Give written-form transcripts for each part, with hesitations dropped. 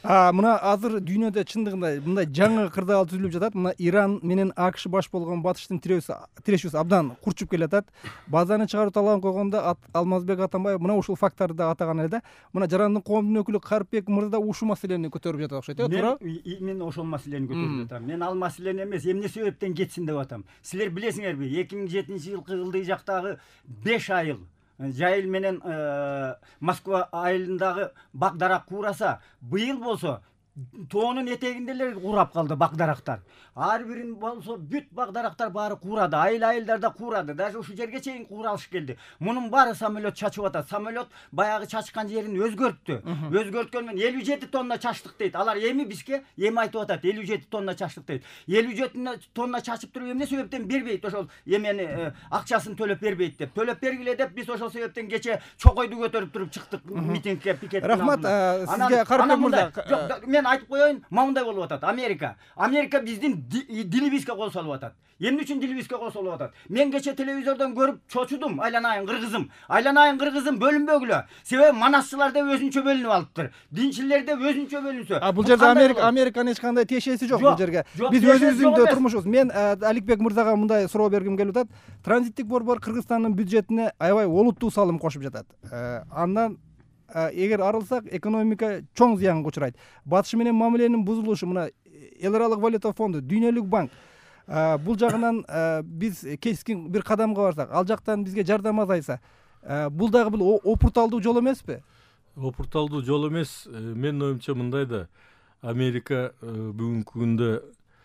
Мына азыр дүйнөдө чындыгында мындай жаңы кырдаал түзүлүп жатат. Мына Иран менен АКШ баш болгон батыштын тирешүүсү абдан курчуп келатат. Базаны чыгаруу талабын койгондо Алмазбек Атамбаев мына ушул факттарды да атаган эле да. Мына жарандын коомдун өкүлү Карипбек мырза да ушул маселени көтөрүп жатат окшойт, туура? Мен ошол маселени көтөрүп жатам. Мен ал маселени эмес, эмне себептен кетсин деп атам. Силер билесиңерби, 2007-жылкы ылдый жактагы 5 айыл жайыл менен Москва айылындагы бак дарак куураса, быйыл болсо тоонун этегинде эле курап калды бак дарактар. Ар бирин болсо бүт бак дарактар баары куурады, айыл-айылдарда куурады. Даже ушу жерге чейин кууралыш келди. Мунун баары самолет чачып атат. Самолет баягы чачкан жерин өзгөрттү. Өзгөрткөн менен 57 тонна чачтык дейт. Алар эми бизге айтып атат, 57 тонна чачтык дейт. 57 тонна чачып туруп эмне себептен бербейт ошол эмени акчасын төлөп бербейт деп. Төлөп бергиле деп биз ошол себептен кече чокойду көтөрүп туруп чыктык митингке, пикетке. Рахмат сизге, Карипбек мырза. Мен айтып коеюн, мындай болуп атат. Америка биздин дилибизге кол салып атат. Эмне үчүн дилибизге кол салып атат? Мен кече телевизордон көрүп чочудум, айланайын кыргызым бөлүнбөгүлө. Себеби манасчылар да өзүнчө бөлүнүп алыптыр. Динчилер да өзүнчө бөлүнсө. Бул жерде Американын эч кандай тиешеси жок бул жерге. Биз өзүбүздүн турмушубуз. Мен Аликбек мырзага мындай суроо бергим келип атат. Транзиттик борбор Кыргызстандын бюджетине аябай олуттуу салым кошуп жатат. Андан эгер арылсак, экономика чоң зыянга учурайт. Батыш менен мамиленин бузулушу, мына эл аралык валюта фонду, Дүйнөлүк банк бул жагынан биз кескин бир кадамга барсак, ал жактан бизге жардам азайса, бул дагы бул опурталдуу жол эмеспи? Опурталдуу жол эмес. Менин оюмча мындай да, Америка бүгүнкү күндө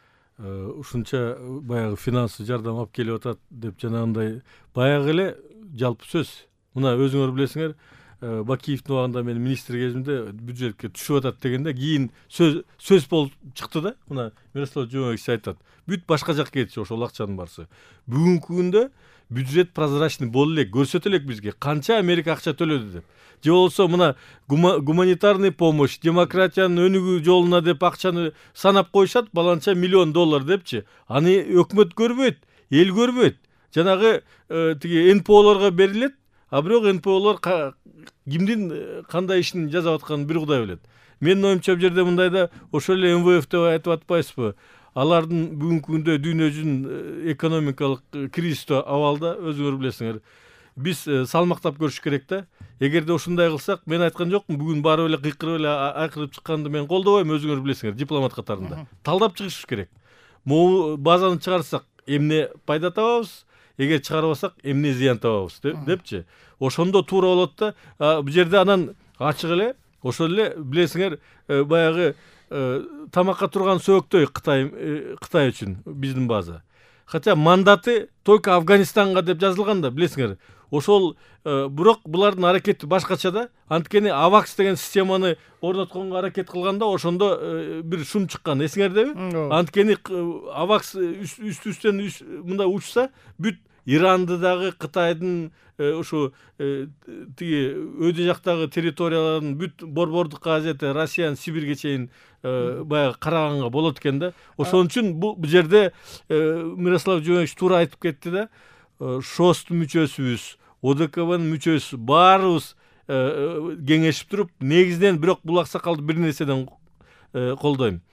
ушунча баягы финансы жардам алып келип атат деп жанагындай баягы эле жалпы сөз. Мына өзүңөр билесиңер, Бакиевдин убагында мен министр кезимде бюджетке түшүп атат дегенде кийин сөз болуп чыкты да. Мына Мирослав Жумаевич айтат, бүт башка жакка кетчү ошол акчанын барысы. Бүгүнкү күндө бюджет прозрачный боло элек, көрсөтө элек бизге канча Америка акча төлөдү деп. Же болсо мына гуманитарный помощь, демократиянын өнүгүү жолуна деп акчаны санап коюшат, баланча $1 миллион депчи. Аны өкмөт көрбөйт, эл көрбөйт. Жанагы тиги НПОлорго берилет, а бирок НПОлор кимдин кандай ишин жасап атканын бир Кудай билет. Менин оюмча бул жерде мындайда ошол эле МВФ деп айтып атпайсызбы? Алардын бүгүнкү күндө дүйнө жүзүн экономикалык кризистүү абалда, өзүңөр билесиңер. Биз салмактап көрүш керек да. Эгерде ушундай кылсак, мен айткан жокмун, бүгүн барып эле кыйкырып эле айкырып чыкканды мен колдобойм, өзүңөр билесиңер, дипломат катарында. Талдап чыгыш керек. Могу базаны чыгарсак эмне пайда табабыз? Эгер чыгарбасак эмне зыян табабыз депчи. Ошондо туура болот да. Бул жерде анан ачык эле, ошол эле билесиңер, баягы тамакка турган сөөктөй Кытай үчүн биздин база. Хотя мандаты только Афганистанга деп жазылган да, билесиңер. Ошол бирок булардын аракети башкача да. Анткени АВАКС деген системаны орнотконго аракет кылганда ошондо бир шум чыккан, эсиңердеби? Анткени АВАКС үстүстөн мындай учса, бүт Иранды дагы, Кытайдын ушу тиги өйдө жактагы территорияларын бүт Борбордук Азияда, Россиянын Сибирге чейин баягы караганга болот экен да. Ошон үчүн бул жерде Мирослав Жумаевич туура айтып кетти да. ШОСТун мүчөсүбүз, ОДКБнын мүчөсү баарыбыз кеңешип туруп, негизинен бирок бул аксакалды бир нерседен колдойм.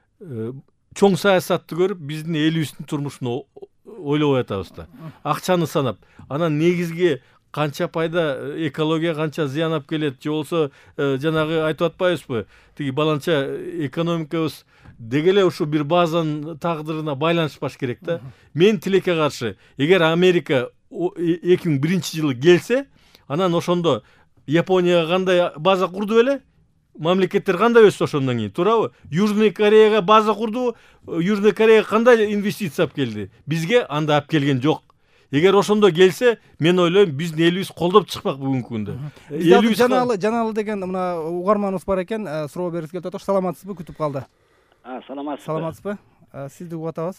Чоң саясатты көрүп, биздин элибиздин турмушун ойлобой атабыз да. Акчаны санап, анан негизги канча пайда, экология канча зыян алып келет, же болсо жанагы айтып атпайбызбы, тиги баланча экономикабыз деги эле ушу бир базанын тагдырына байланышпаш керек да. Мен тилекке каршы, эгер Америка 2001-жылы келсе, анан ошондо Японияга кандай база курду беле? Мамлекеттер кандай өссө ошондон кийин, туурабы? Южный Кореяга база курду, Южный Кореяга кандай инвестиция алып келди? Бизге андай алып келген жок. Эгер ошондо келсе, мен ойлойм, биздин элибиз колдоп чыкпак бүгүнкү күндө. Элибиз жаналы деген мына угарманыбыз бар экен, суроо бергиси келип атат. Саламатсызбы? Күтүп калды. Саламатсызбы? Сизди угуп атабыз.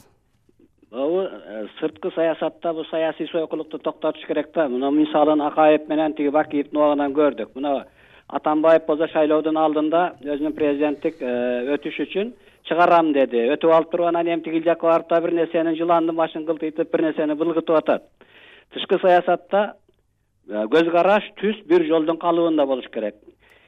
Сырткы саясатта бул саясий сойкулукту токтотуш керек да. Мына мисалын Акаев менен тиги Бакиевдин убагынан көрдүк. Мына Атамбаев болсо шайлоодун алдында өзүнүн президенттик өтүш үчүн чыгарам деди. Өтүп алып туруп анан эми тигил жакка барып да бир нерсени жыландын башын кылтыйтып, бир нерсени былгытып атат. Тышкы саясатта көз караш, түс бир жолдун калыбында болуш керек.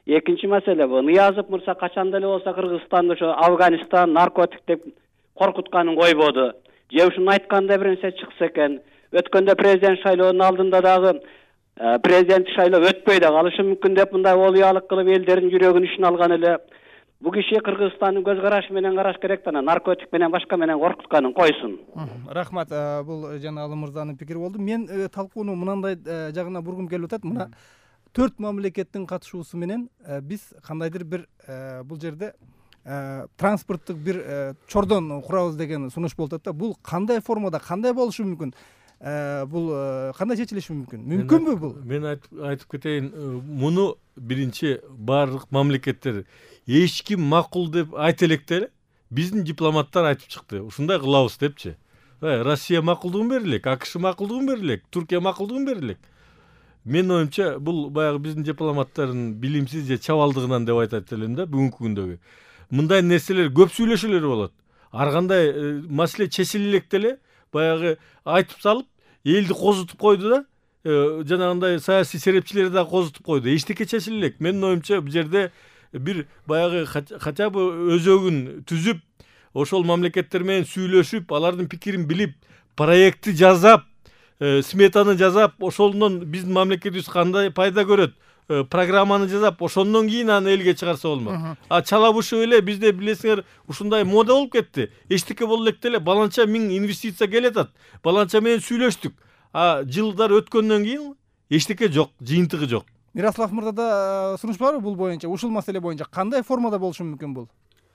Экинчи маселе бул Ниязов Мырза качан деле болсо Кыргызстанды ошо Афганистан наркотик деп коркутканын койбоду. Же ушуну айтканда бир нерсе чыкса экен. Өткөндө президент шайлоонун алдында дагы президент шайлоо өтпөй да калышы мүмкүн деп мындай олуялык кылып элдердин жүрөгүн ишин алган эле. Бу киши Кыргызстандын көз карашы менен караш керек да, наркотик менен башка менен коркутканын койсун. Рахмат, бул жана Алы мырзанын пикири болду. Мен талкууну мынандай жагына бургум келип атат. Мына 4 мамлекеттин катышуусу менен биз кандайдыр бир бул жерде транспорттук бир чордон курабыз деген сунуш болуп атат да. Бул кандай формада, кандай болушу мүмкүн? Бул кандай чечилиши мүмкүн? Мүмкүнбү бул? Мен айтып кетейин, муну биринчи баардык мамлекеттер эч ким макул деп айта электе эле биздин дипломаттар айтып чыкты. Ушундай кылабыз депчи. Россия макулдугун берилек, АКШ макулдугун берилек, Туркия макулдугун берилек. Мен оюмча бул баягы биздин дипломаттардын билимсиз же чабалдыгынан деп айтат элем да бүгүнкү күндөгү. Мындай нерселер көп сүйлөшүүлөр болот. Ар кандай маселе чечиле электе эле баягы айтып салып элди козутуп койду да, жанагындай саясий серепчилерди да козутуп койду. Эчтеке чечиле элек. Менин оюмча бул жерде бир баягы хотя бы өзөгүн түзүп, ошол мамлекеттер менен сүйлөшүп, алардын пикирин билип, проектти жасап, сметаны жасап, ошондон биздин мамлекетибиз кандай пайда көрөт, программаны жасап, ошондон кийин аны элге чыгарса болмок. Чала бушуп эле бизде билесиңер ушундай мода болуп кетти. Эчтеке боло электе эле баланча миң инвестиция келетат. Баланча менен сүйлөштүк. Жылдар өткөндөн кийин эчтеке жок, жыйынтыгы жок. Мирослав мырзада сунуш барбы бул боюнча, ушул маселе боюнча кандай формада болушу мүмкүн бул?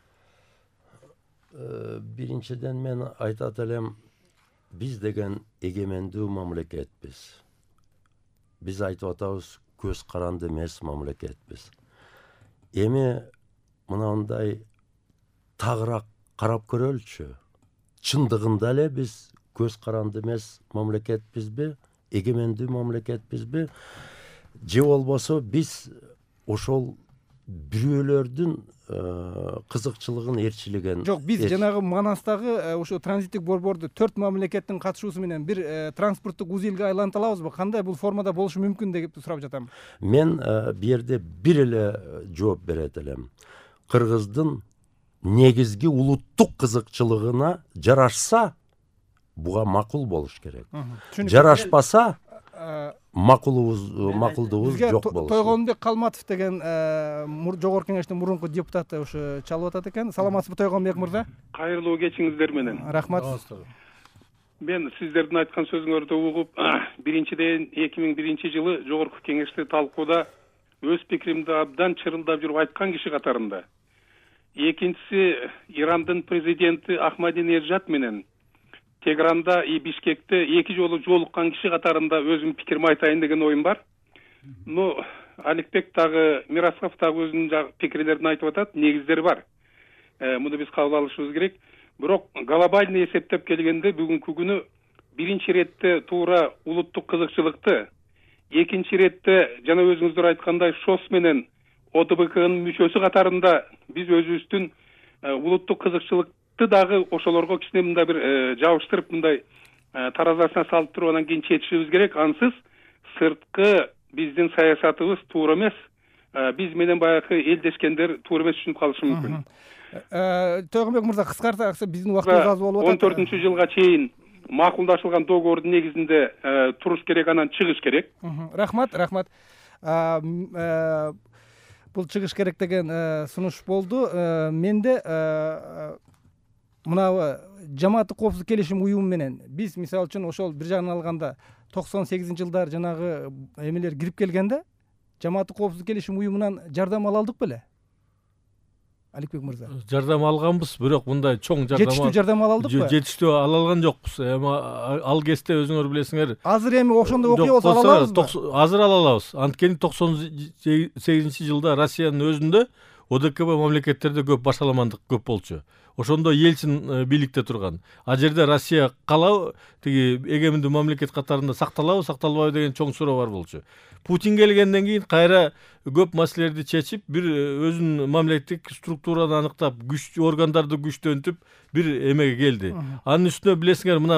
Биринчиден мен айтат элем, биз деген эгемендүү мамлекетпиз. Биз айтып атабыз, көз каранды эмес мамлекетпиз. Эми мынандай тагыраак карап көрөлүчү. Чындыгында эле биз көз каранды эмес мамлекетпизби, эгемендүү мамлекетпизби? Же болбосо биз ошол бирөөлөрдүн кызыкчылыгын ээрчилеген. Жок, биз жанагы Манастагы ошо транзиттик борборду 4 мамлекеттин катышуусу менен бир транспорттук узилге айлантыра алабызбы? Кандай бул формада болушу мүмкүн деп сурап жатам. Мен бу жерде бир эле жооп берет элем. Кыргыздын негизги улуттук кызыкчылыгына жарашса, буга макул болуш керек. Жарашпаса, макулдугубуз жок болушу. Тойгонбек Калматов деген жогорку кеңештин мурунку депутаты ушу чалып атат экен. Саламатсызбы Тойгонбек мырза? Кайрылуу кечиңиздер менен. Рахмат. Мен сиздердин айткан сөзүңөрдү угуп, биринчиден 2001-жылы жогорку кеңеште талкууда өз пикиримди абдан чырылдап жүрүп айткан киши катарында. Экинчиси, Ирандын президенти Ахмадинежад менен Тегранда и Бишкекте 2 жолу жолуккан киши катарында өзүм пикирими айтайын деген оюм бар. Аликбек дагы, Мирослав дагы өзүнүн пикирлерин айтып атат, негиздери бар. Муну биз кабыл алышыбыз керек. Бирок глобальный эсептеп келгенде бүгүнкү күнү биринчи иретте туура улуттук кызыкчылыкты, экинчи иретте жана өзүңүздөр айткандай ШОС менен ОДБКнын мүчөсү катарында биз өзүбүздүн улуттук кызыкчылыкты дагы ошолорго кичине мындай бир жабыштырып, мындай таразасына салып туруп анан кийин чечишибиз керек. Ансыз сырткы биздин саясатыбыз туура эмес, биз менен баягы элдешкендер туура эмес түшүнүп калышы мүмкүн. Тойгонбек мырза, кыскартсак биздин убактыбыз аз болуп атат. 14-жылга чейин макулдашылган договордун негизинде туруш керек, анан чыгыш керек. Рахмат. Бул чыгыш керек деген сунуш болду. Менде мына жамааттык коопсуздук келишим уюму менен биз мисалы үчүн ошол бир жагынан алганда 98-жылдар жанагы эмелер кирип келгенде жамааттык коопсуздук келишим уюмунан жардам ала алдык беле? Аликбек мырза. Жардам алганбыз, бирок мындай чоң жардам. Жетиштүү жардам ала алдыкпы? Жетиштүү ала алган жокпуз. Эми ал кезде өзүңөр билесиңер. Азыр эми ошондой окуя болсо ала алабызбы? Азыр ала алабыз. Анткени 98-жылда Россиянын өзүндө ОДКБ мамлекеттерде көп башаламандык көп болчу. Ошондо Ельцин бийликте турган. А жерде Россия калабы, тиги эгемендүү мамлекет катарында сакталабы, сакталбайбы деген чоң суроо бар болчу. Путин келгенден кийин кайра көп маселелерди чечип, бир өзүнүн мамлекеттик структураны аныктап, күч органдарды күчтөнтүп бир эмеге келди. Анын үстүнө билесиңер, мына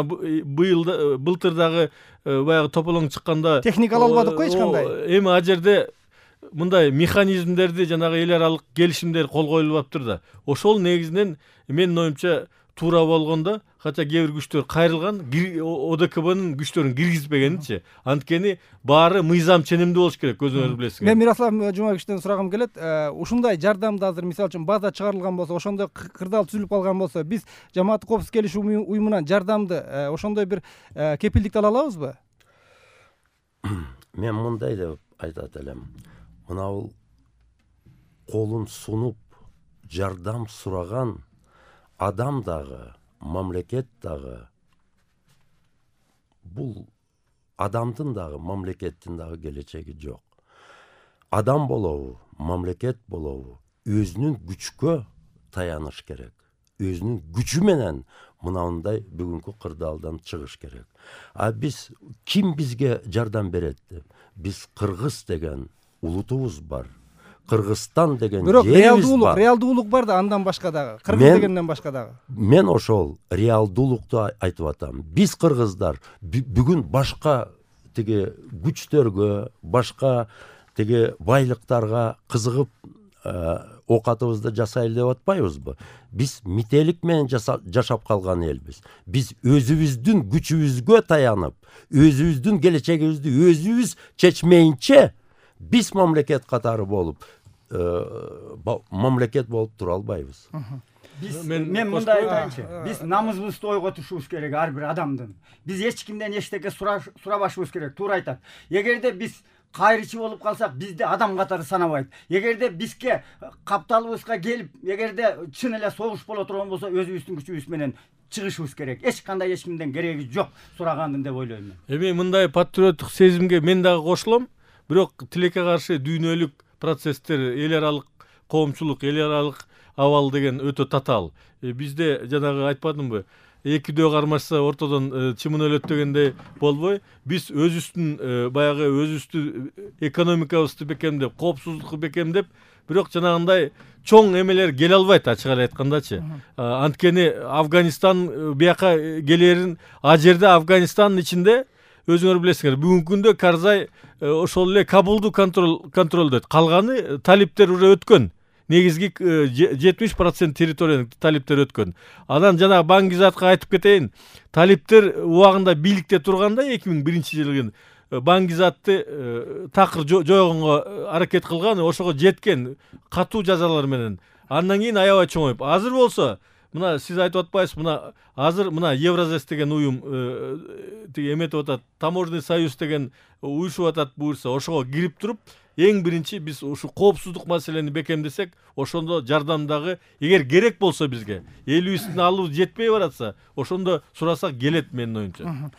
былтыр дагы баягы тополоң чыкканда техника ала албадык го эч кандай. Эми а жерде мындай механизмдерди жанагы эл аралык келишимдер кол коюлуп аптыр да. Ошол негизинен менин оюмча туура болгондо, кача кээ бир күчтөр кайрылган, ОДКБнын күчтөрүн киргизбегенчи. Анткени баары мыйзам ченемдүү болуш керек, өзүңөр билесиңер. Мен Мирослав Жумабековичтен сурагым келет. Ушундай жардамды азыр мисалы үчүн база чыгарылган болсо, ошондой кырдаал түзүлүп калган болсо, биз жамааттык коопсуздук келишүү уюмунан жардамды ошондой бир кепилдикти ала алабызбы? Мен мындай деп айтат элем. Мына колун сунуп жардам сураган адам дагы, мамлекет дагы, бул адамдын дагы, мамлекеттин дагы келечеги жок. Адам болобу, мамлекет болобу, өзүнүн күчкө таяныш керек. Өзүнүн күчү менен мынандай бүгүнкү кырдаалдан чыгыш керек. Биз ким бизге жардам берет деп? Биз Кыргыз деген улутубуз бар. Кыргызстан деген жерибиз бар. Реалдуулук бар да, андан башка дагы. Кыргыз дегенден башка дагы. Мен ошол реалдуулукту айтып атам. Биз кыргыздар бүгүн башка тиги күчтөргө, башка тиги байлыктарга кызыгып оокатыбызды жасайлы деп атпайбызбы? Биз мителик менен жашап калган элбиз. Биз өзүбүздүн күчүбүзгө таянып, өзүбүздүн келечегибизди өзүбүз чечмейинче биз мамлекет катары болуп, мамлекет болуп тура албайбыз. Мен мындай айтайынчы. Биз намысыбызды ойготушубуз керек ар бир адамдын. Биз эч кимден эчтеке сурабашыбыз керек, туура айтат. Эгерде биз кайрычы болуп калсак, бизди адам катары санабайт. Эгерде бизге капталыбызга келип, эгерде чын эле согуш боло турган болсо, өзүбүздүн күчүбүз менен чыгышыбыз керек. Эч кандай эч кимден кереги жок сурагандын деп ойлойм мен. Эми мындай патриоттук сезимге мен дагы кошулам. Бирок тилекке каршы дүйнөлүк процесстер, эл аралык коомчулук, эл аралык абал деген өтө татаал. Бизде жанагы айтпадымбы, экидөө кармашса ортодон чымын өлөт дегендей болбой, биз өзүбүздүн баягы өзүбүздүн экономикабызды бекемдеп, коопсуздукты бекемдеп, бирок жанагындай чоң эмелер келе албайт, ачык эле айткандачы. Анткени Афганистан бияка келерин, а жерде Афганистандын ичинде өзүңөр билесиңер, бүгүнкү күндө Карзай ошол эле Кабулду контролдойт. Калганы талиптер уже өткөн. Негизги 70% территорияны талиптер өткөн. Анан жана Бангизатка айтып кетейин. Талиптер убагында бийликте турганда 2001-жылы Бангизатты такыр жойгонго аракет кылган, ошого жеткен катуу жазалар менен. Андан кийин аябай чоңоюп. Азыр болсо, мына сиз айтып атпайсыз, мына азыр мына Евразес деген уюм тиги эметип атат, Таможенный союз деген уюшуп атат буюрса, ошого кирип туруп, эң биринчи биз ушу коопсуздук маселени бекемдесек, ошондо жардамдагы эгер керек болсо бизге, элибиздин алыбыз жетпей баратса, ошондо сурасак келет менин оюмча.